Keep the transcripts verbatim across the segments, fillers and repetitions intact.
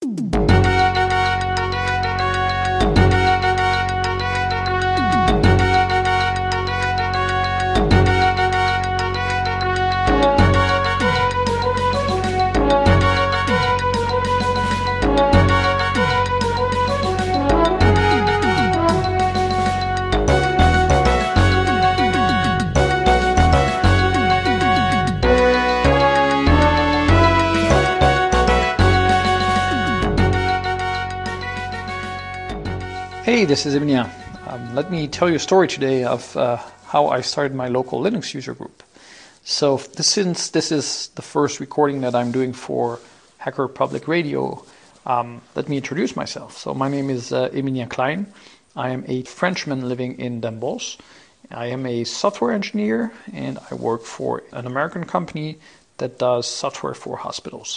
Hey, this is Emilia. Um, let me tell you a story today of uh, how I started my local Linux user group. So this, since this is the first recording that I'm doing for Hacker Public Radio, um, let me introduce myself. So my name is uh, Emilia Klein. I am a Frenchman living in Den Bosch. I am a software engineer and I work for an American company that does software for hospitals.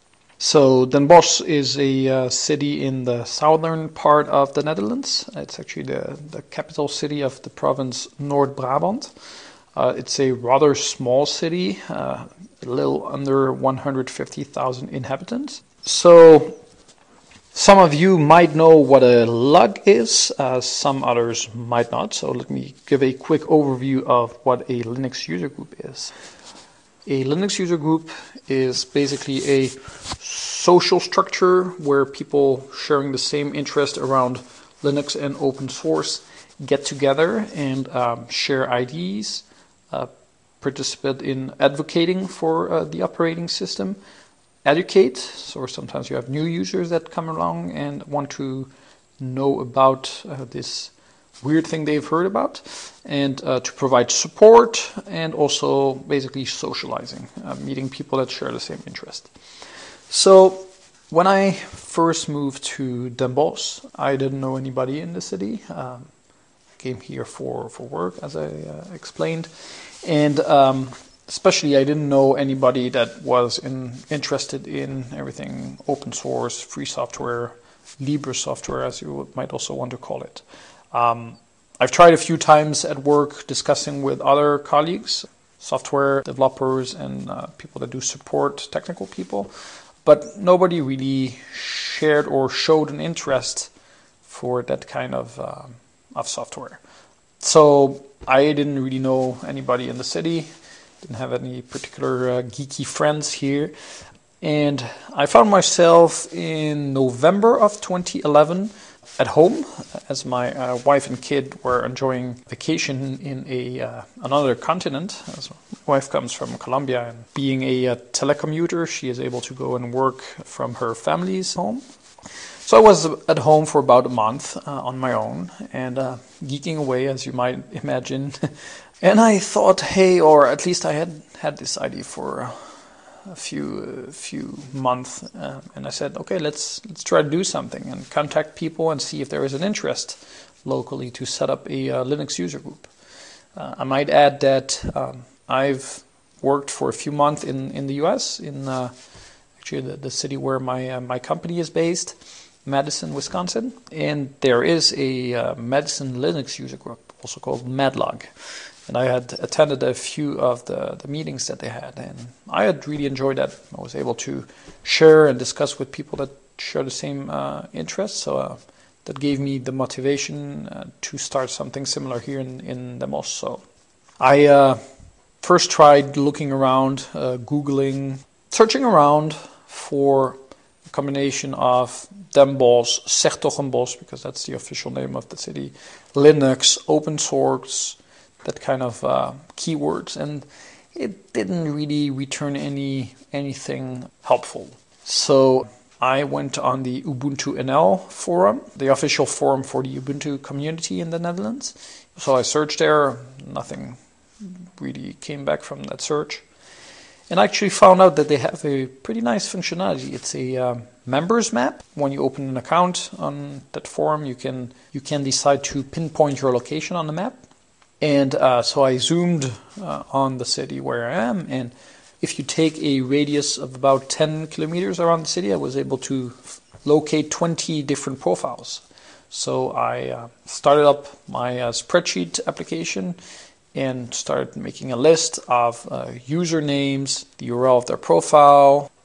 So Den Bosch is a uh, city in the southern part of the Netherlands. It's actually the, the capital city of the province Noord-Brabant. Uh, it's a rather small city, uh, a little under one hundred fifty thousand inhabitants. So some of you might know what a lug is, uh, some others might not. So let me give a quick overview of what a Linux user group is. A Linux user group is basically a social structure where people sharing the same interest around Linux and open source get together and um, share ideas, uh, participate in advocating for uh, the operating system, educate, so sometimes you have new users that come along and want to know about uh, this weird thing they've heard about, and uh, to provide support and also basically socializing, uh, meeting people that share the same interest. So when I first moved to Den Bosch, I didn't know anybody in the city. Um, came here for, for work, as I uh, explained, and um, especially I didn't know anybody that was in, interested in everything open source, free software, Libre software, as you might also want to call it. Um, I've tried a few times at work discussing with other colleagues, software developers and uh, people that do support, technical people, but nobody really shared or showed an interest for that kind of um, of software. So I didn't really know anybody in the city, didn't have any particular uh, geeky friends here, and I found myself in November of twenty eleven at home, as my uh, wife and kid were enjoying vacation in a uh, another continent. As my wife comes from Colombia, and being a uh, telecommuter, she is able to go and work from her family's home. So I was at home for about a month uh, on my own and uh, geeking away, as you might imagine. And I thought, hey, or at least I had had this idea for a few uh, few months, uh, and I said, okay, let's let's try to do something and contact people and see if there is an interest locally to set up a uh, Linux user group. Uh, I might add that um, I've worked for a few months in, in the U S, in uh, actually the, the city where my uh, my company is based, Madison, Wisconsin, and there is a uh, Madison Linux user group, also called Madlog. And I had attended a few of the, the meetings that they had, and I had really enjoyed that. I was able to share and discuss with people that share the same uh, interests, so uh, that gave me the motivation uh, to start something similar here in, in Den Bosch. So I uh, first tried looking around, uh, Googling, searching around for a combination of Den Bosch, Zertogenbosch, because that's the official name of the city, Linux, open source, that kind of uh, keywords, and it didn't really return any anything helpful. So I went on the Ubuntu N L forum, the official forum for the Ubuntu community in the Netherlands. So I searched there, nothing really came back from that search. And I actually found out that they have a pretty nice functionality. It's a uh, members map. When you open an account on that forum, you can you can decide to pinpoint your location on the map. And uh, so I zoomed uh, on the city where I am, and if you take a radius of about ten kilometers around the city, I was able to f- locate twenty different profiles. So I uh, started up my uh, spreadsheet application and started making a list of uh, usernames, the U R L of their profile,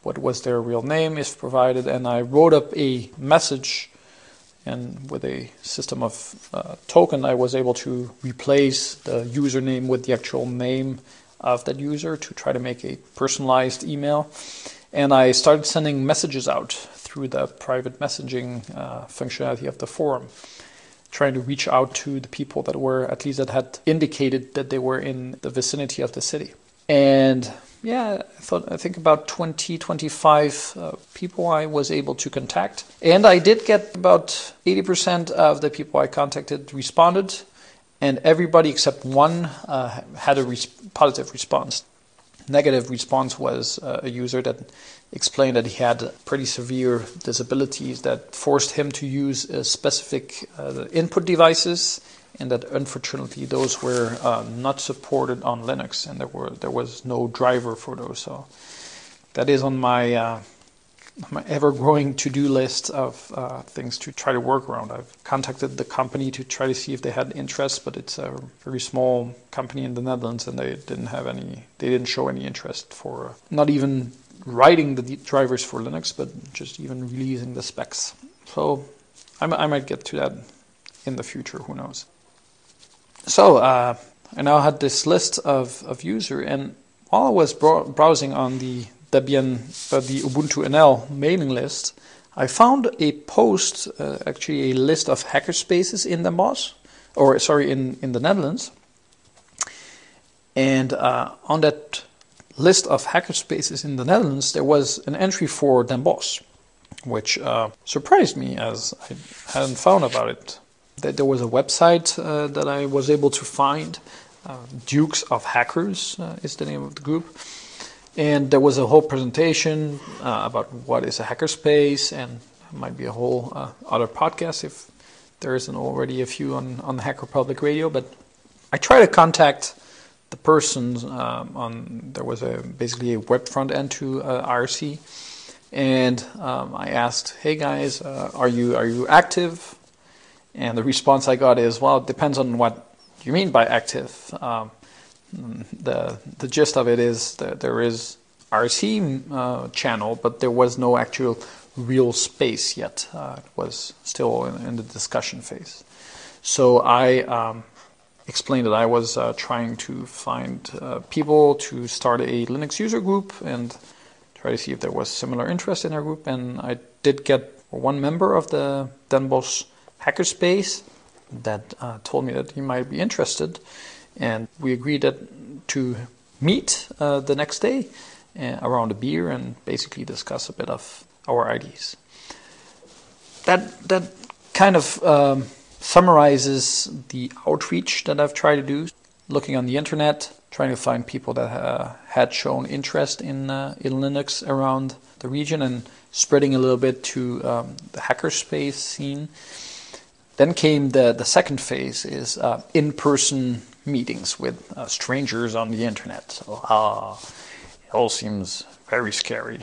what was their real name if provided, and I wrote up a message, and with a system of uh, token I was able to replace the username with the actual name of that user to try to make a personalized email. And I started sending messages out through the private messaging uh, functionality of the forum, trying to reach out to the people that were, at least that had indicated that they were in the vicinity of the city. And yeah, I thought, I think about twenty, twenty-five uh, people I was able to contact. And I did get about eighty percent of the people I contacted responded, and everybody except one uh, had a res- positive response. Negative response was uh, a user that explained that he had pretty severe disabilities that forced him to use uh, specific uh, input devices, and that unfortunately those were uh, not supported on Linux, and there were there was no driver for those. So that is on my uh, my ever-growing to-do list of uh, things to try to work around. I've contacted the company to try to see if they had interest, but it's a very small company in the Netherlands, and they didn't have any. They didn't show any interest for uh, not even writing the drivers for Linux, but just even releasing the specs. So I, I might get to that in the future. Who knows? So uh, I now had this list of of user, and while I was bro- browsing on the Debian, uh, the Ubuntu N L mailing list, I found a post, uh, actually a list of hackerspaces in Den Bosch, or sorry, in, in the Netherlands. And uh, on that list of hackerspaces in the Netherlands, there was an entry for Den Bosch, which uh, surprised me as I hadn't found about it. That there was a website uh, that I was able to find. Uh, Dukes of Hackers uh, is the name of the group. And there was a whole presentation uh, about what is a hackerspace, and might be a whole uh, other podcast if there isn't already a few on, on Hacker Public Radio. But I try to contact the person um, on. There was a basically a web front end to uh, I R C, and um, I asked, "Hey guys, uh, are you are you active?" And the response I got is, "Well, it depends on what you mean by active." Um, The the gist of it is that there is I R C uh, channel, but there was no actual real space yet. Uh, it was still in, in the discussion phase. So I um, explained that I was uh, trying to find uh, people to start a Linux user group and try to see if there was similar interest in our group. And I did get one member of the Den Bosch hackerspace that uh, told me that he might be interested. And we agreed that to meet uh, the next day uh, around a beer and basically discuss a bit of our ideas. That that kind of um, summarizes the outreach that I've tried to do, looking on the internet, trying to find people that uh, had shown interest in uh, in Linux around the region, and spreading a little bit to um, the hackerspace scene. Then came the, the second phase, is uh, in-person meetings with uh, strangers on the internet. So uh, it all seems very scary.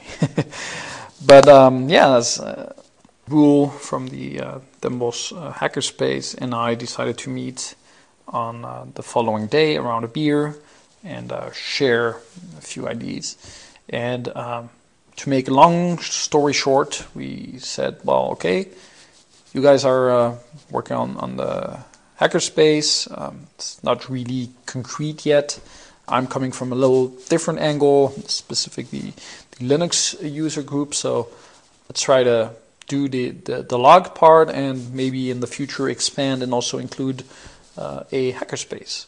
But um, yeah, as uh, Roel from the uh, Den Bosch uh, hackerspace and I decided to meet on uh, the following day around a beer and uh, share a few ideas. And um, to make a long story short, we said, well, okay, you guys are uh, working on, on the hackerspace. Um, it's not really concrete yet. I'm coming from a little different angle, specifically the Linux user group. So let's try to do the, the, the log part, and maybe in the future expand and also include uh, a hackerspace.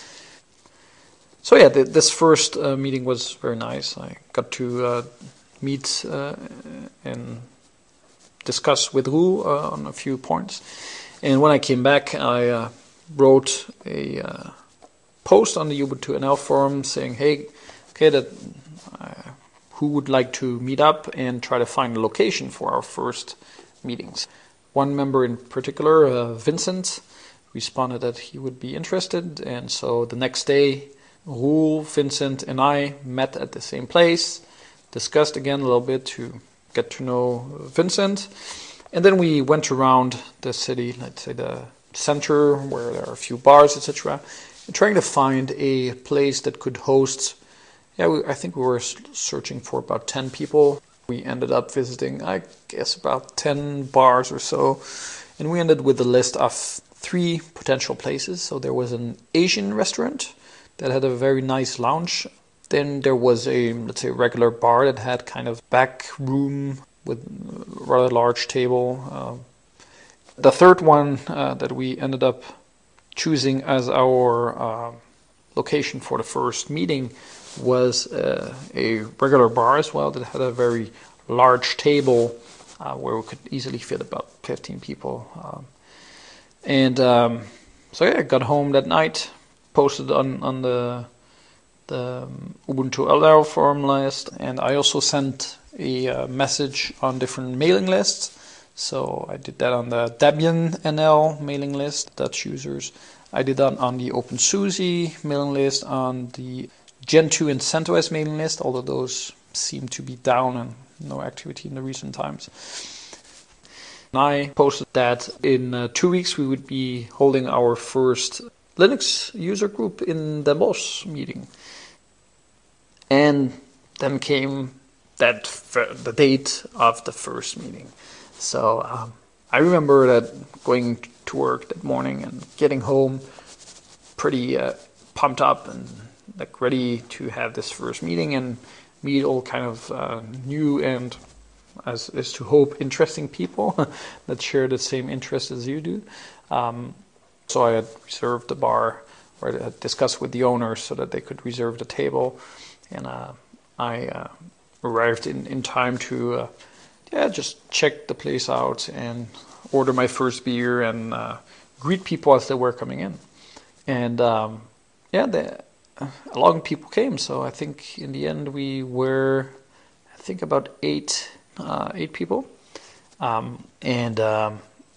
So yeah, the, this first uh, meeting was very nice. I got to uh, meet uh, and discuss with Roel uh, on a few points. And when I came back, I uh, wrote a uh, post on the Ubuntu N L forum saying, hey, okay, that uh, who would like to meet up and try to find a location for our first meetings. One member in particular, uh, Vincent, responded that he would be interested. And so the next day, Roel, Vincent, and I met at the same place, discussed again a little bit to get to know Vincent. And then we went around the city, let's say the center, where there are a few bars, et cetera, trying to find a place that could host yeah, we, I think we were searching for about ten people. We ended up visiting, I guess, about ten bars or so. And we ended with a list of three potential places. So there was an Asian restaurant that had a very nice lounge. Then there was a, let's say, regular bar that had kind of back room with a rather large table. Uh, the third one uh, that we ended up choosing as our uh, location for the first meeting was uh, a regular bar as well that had a very large table uh, where we could easily fit about fifteen people. Um, and um, so yeah, I got home that night, posted on, on the the Ubuntu allow forum list, and I also sent a uh, message on different mailing lists. So I did that on the Debian N L mailing list, Dutch users. I did that on the OpenSUSE mailing list, on the Gentoo and CentOS mailing list, although those seem to be down and no activity in the recent times. And I posted that in uh, two weeks we would be holding our first Linux user group in Den Bosch meeting. And then came that the date of the first meeting. So um, I remember that going to work that morning and getting home pretty uh, pumped up and like ready to have this first meeting and meet all kind of uh, new and, as is to hope, interesting people that share the same interests as you do. Um, so I had reserved the bar, or I had discussed with the owners so that they could reserve the table, and uh, I uh, arrived in, in time to uh, yeah just check the place out and order my first beer and uh, greet people as they were coming in. And um, yeah, the, a lot of people came. So I think in the end we were, I think about eight, uh, eight people, um, and um,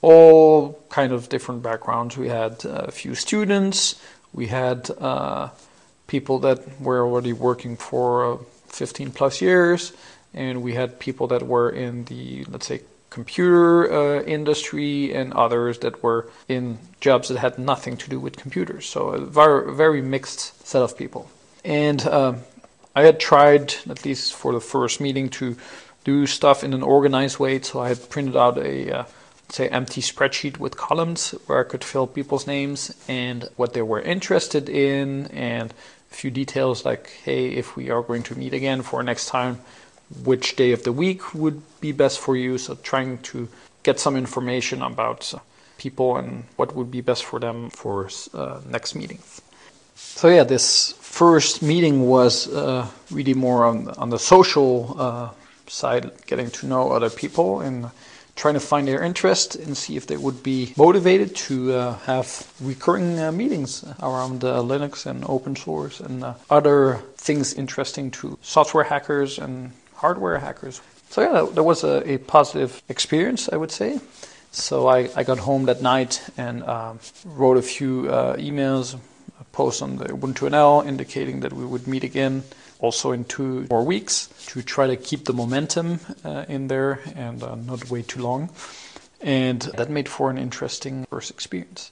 all kind of different backgrounds. We had a few students. We had uh, people that were already working for uh, fifteen plus years, and we had people that were in the, let's say, computer uh, industry, and others that were in jobs that had nothing to do with computers. So a very, very mixed set of people. And uh, I had tried, at least for the first meeting, to do stuff in an organized way. So I had printed out a, uh, say, empty spreadsheet with columns where I could fill people's names and what they were interested in, and a few details like, hey, if we are going to meet again for next time, which day of the week would be best for you. So trying to get some information about uh, people and what would be best for them for uh, next meetings. So yeah, this first meeting was uh, really more on, on the social uh, side, getting to know other people and trying to find their interest and see if they would be motivated to uh, have recurring uh, meetings around uh, Linux and open source and uh, other things interesting to software hackers and hardware hackers. So yeah, that was a, a positive experience, I would say. So I, I got home that night and um, wrote a few uh, emails, a post on the Ubuntu N L indicating that we would meet again also in two more weeks to try to keep the momentum uh, in there and uh, not wait too long. And that made for an interesting first experience.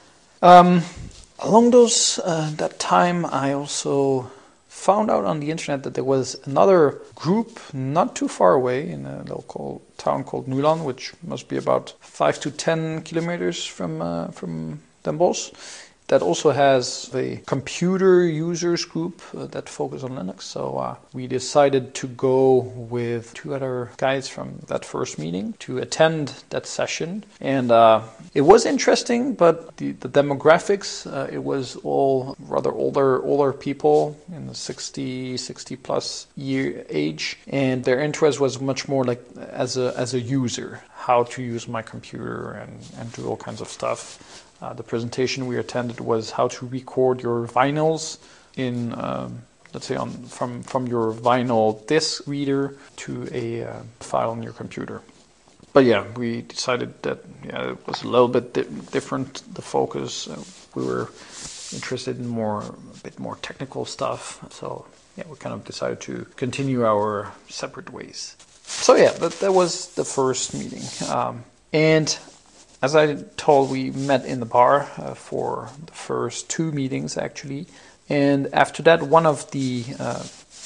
Um, along those uh, that time, I also found out on the internet that there was another group not too far away in a local town called Nuland, which must be about five to ten kilometers from uh, from Den Bosch, that also has a computer users group uh, that focus on Linux. So uh, we decided to go with two other guys from that first meeting to attend that session. And uh, it was interesting, but the, the demographics, uh, it was all rather older older people in the sixty, sixty plus year age. And their interest was much more like as a, as a user, how to use my computer and, and do all kinds of stuff. Uh, the presentation we attended was how to record your vinyls in, um, let's say, on from, from your vinyl disc reader to a uh, file on your computer. But yeah, we decided that yeah, it was a little bit di- different, the focus. Uh, we were interested in more, a bit more technical stuff. So yeah, we kind of decided to continue our separate ways. So yeah, that, that was the first meeting. Um, and As I told, we met in the bar uh, for the first two meetings, actually. And after that, one of the uh,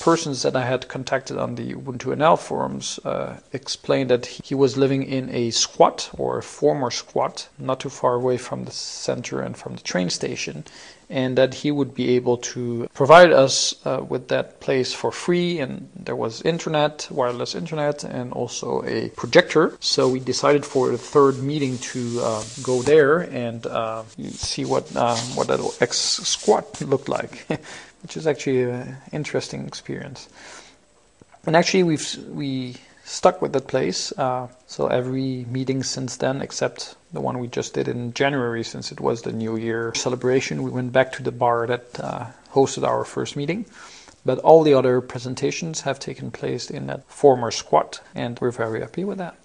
persons that I had contacted on the Ubuntu N L forums uh, explained that he was living in a squat, or a former squat, not too far away from the center and from the train station, and that he would be able to provide us uh, with that place for free. And there was internet, wireless internet, and also a projector. So we decided for the third meeting to uh, go there and uh, see what uh, what that ex-squat looked like, which is actually an interesting experience. And actually, we've we stuck with that place. Uh, so every meeting since then, except the one we just did in January, since it was the New Year celebration, we went back to the bar that uh, hosted our first meeting. But all the other presentations have taken place in that former squat, and we're very happy with that.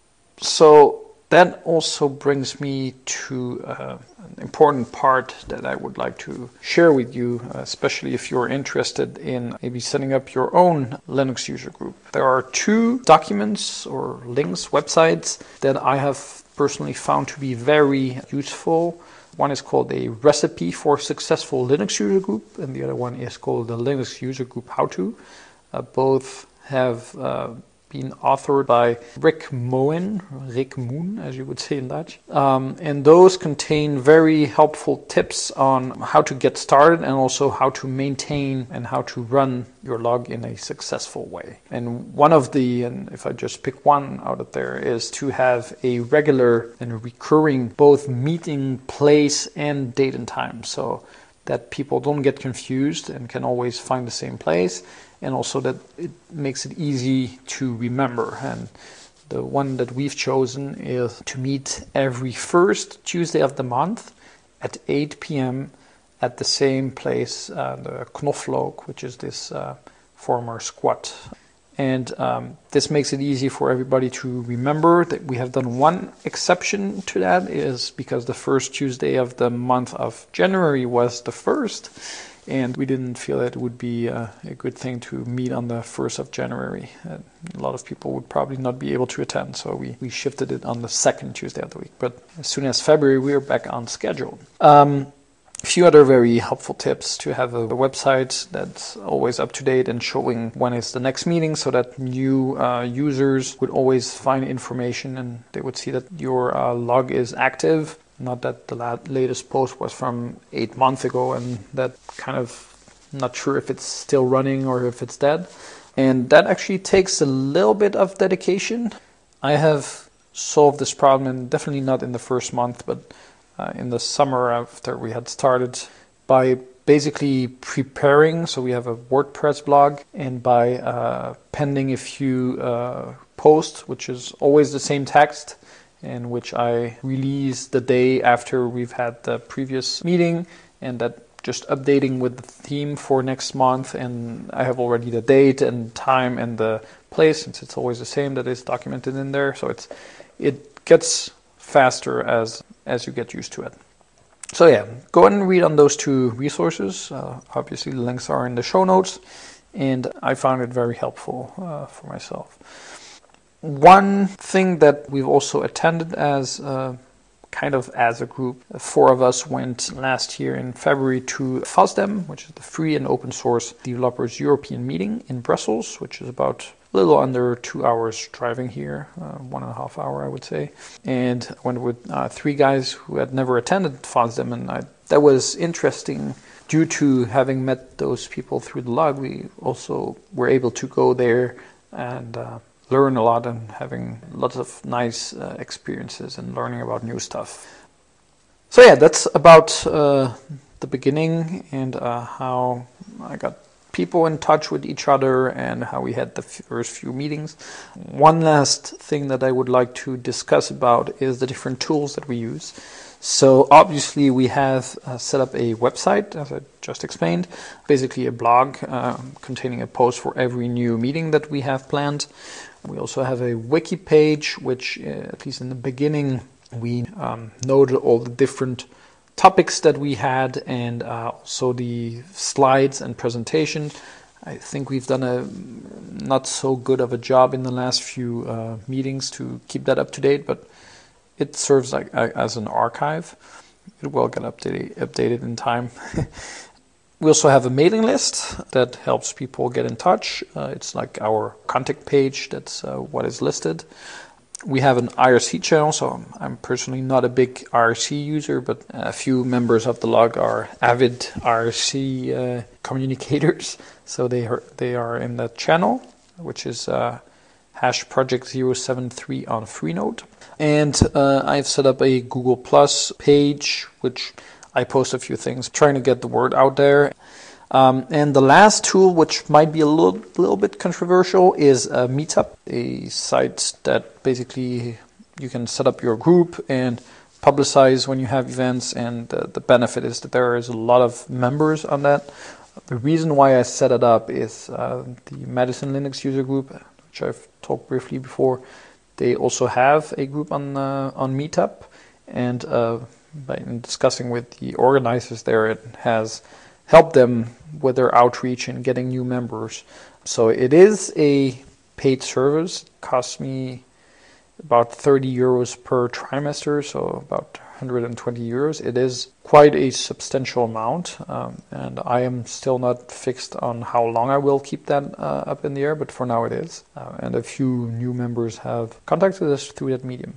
So that also brings me to uh, an important part that I would like to share with you, especially if you're interested in maybe setting up your own Linux user group. There are two documents or links, websites, that I have personally found to be very useful. One is called a recipe for successful Linux user group, and the other one is called the Linux user group how-to. Uh, both have uh, been authored by Rick Moen, Rick Moon, as you would say in Dutch. Um, and those contain very helpful tips on how to get started, and also how to maintain and how to run your log in a successful way. And one of the, and if I just pick one out of there, is to have a regular and recurring both meeting place and date and time, so that people don't get confused and can always find the same place, and also that it makes it easy to remember. And the one that we've chosen is to meet every first Tuesday of the month at eight p.m. at the same place, uh, the Knoflook, which is this uh, former squat. And um, this makes it easy for everybody to remember. That we have done one exception to that, is because the first Tuesday of the month of January was the first, and we didn't feel that it would be uh, a good thing to meet on the first of January. Uh, a lot of people would probably not be able to attend, so we, we shifted it on the second Tuesday of the week. But as soon as February, we are back on schedule. Um, A few other very helpful tips: to have a, a website that's always up to date and showing when is the next meeting, so that new uh, users would always find information and they would see that your uh, log is active, not that the la- latest post was from eight months ago and that kind of not sure if it's still running or if it's dead. And that actually takes a little bit of dedication. I have solved this problem, and definitely not in the first month, but Uh, in the summer after we had started, by basically preparing. So we have a WordPress blog, and by uh, pending a few uh, posts, which is always the same text, and which I release the day after we've had the previous meeting, and that just updating with the theme for next month. And I have already the date and time and the place, since it's always the same that is documented in there. So it's it gets faster as as you get used to it. So yeah, go ahead and read on those two resources. Uh, obviously the links are in the show notes, and I found it very helpful uh, for myself. One thing that we've also attended as uh, kind of as a group, four of us went last year in February to FOSDEM, which is the Free and Open Source Developers European Meeting in Brussels, which is about a little under two hours driving here, uh, one and a half hour, I would say. And I went with uh, three guys who had never attended FOSDEM, and I, that was interesting. Due to having met those people through the log, we also were able to go there and uh, learn a lot, and having lots of nice uh, experiences and learning about new stuff. So yeah, that's about uh, the beginning, and uh, how I got people in touch with each other and how we had the first few meetings. One last thing that I would like to discuss about is the different tools that we use. So obviously we have uh, set up a website, as I just explained, basically a blog uh, containing a post for every new meeting that we have planned. We also have a wiki page, which uh, at least in the beginning we um, noted all the different topics that we had, and uh, also the slides and presentations. I think we've done a not so good of a job in the last few uh, meetings to keep that up to date, but it serves like uh, as an archive. It will get updated updated in time. We also have a mailing list that helps people get in touch. Uh, it's like our contact page. That's uh, what is listed. We have an I R C channel, so I'm personally not a big I R C user, but a few members of the log are avid I R C uh, communicators, so they are, they are in that channel, which is uh, hash project zero seven three on Freenode. And uh, I've set up a Google Plus page, which I post a few things, trying to get the word out there. Um, and the last tool, which might be a little, little bit controversial, is uh, Meetup, a site that basically you can set up your group and publicize when you have events. And uh, the benefit is that there is a lot of members on that. The reason why I set it up is uh, the Madison Linux user group, which I've talked briefly before. They also have a group on uh, on Meetup, and uh, by discussing with the organizers there, it has help them with their outreach and getting new members. So it is a paid service. It costs me about thirty euros per trimester, so about one hundred twenty euros. It is quite a substantial amount, um, and I am still not fixed on how long I will keep that uh, up in the air, but for now it is. Uh, and a few new members have contacted us through that medium.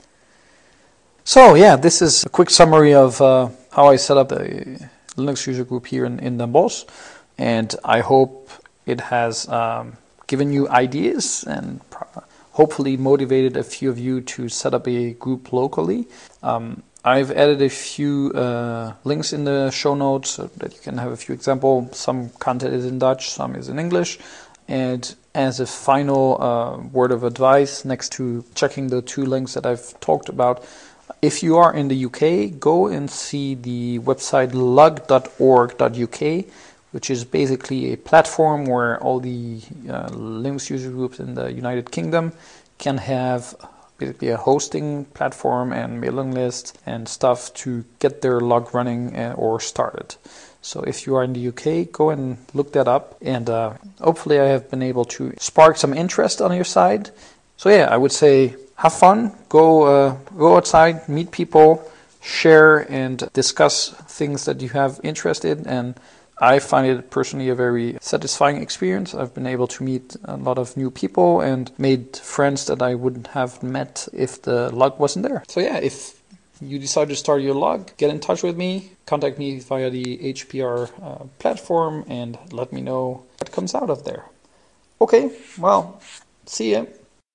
So yeah, this is a quick summary of uh, how I set up the Linux user group here in, in Den Bosch, and I hope it has um, given you ideas and pro- hopefully motivated a few of you to set up a group locally. Um, I've added a few uh, links in the show notes so that you can have a few examples. Some content is in Dutch, some is in English. And as a final uh, word of advice, next to checking the two links that I've talked about, if you are in the U K, go and see the website lug dot org dot U K, which is basically a platform where all the uh, Linux user groups in the United Kingdom can have basically a hosting platform and mailing list and stuff to get their log running uh, or started. So if you are in the U K, go and look that up, and uh, hopefully I have been able to spark some interest on your side. So yeah, I would say have fun, go uh, go outside, meet people, share and discuss things that you have interest in. And I find it personally a very satisfying experience. I've been able to meet a lot of new people and made friends that I wouldn't have met if the log wasn't there. So yeah, if you decide to start your log, get in touch with me, contact me via the H P R uh, platform, and let me know what comes out of there. Okay, well, see ya.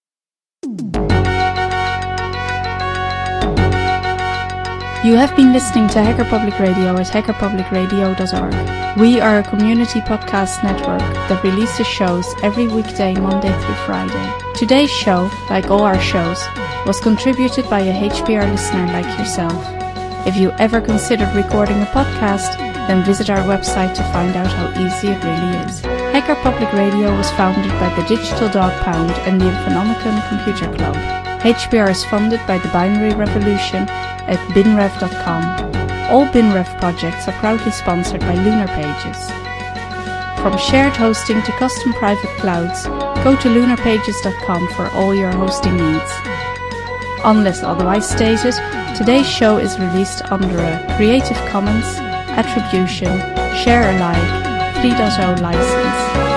You have been listening to Hacker Public Radio at hacker public radio dot org. We are a community podcast network that releases shows every weekday, Monday through Friday. Today's show, like all our shows, was contributed by a H P R listener like yourself. If you ever considered recording a podcast, then visit our website to find out how easy it really is. Hacker Public Radio was founded by the Digital Dog Pound and the Infonomicon Computer Club. H P R is funded by the Binary Revolution at binrev dot com. All BinRev projects are proudly sponsored by Lunar Pages. From shared hosting to custom private clouds, go to lunar pages dot com for all your hosting needs. Unless otherwise stated, today's show is released under a Creative Commons Attribution Share Alike three point oh license.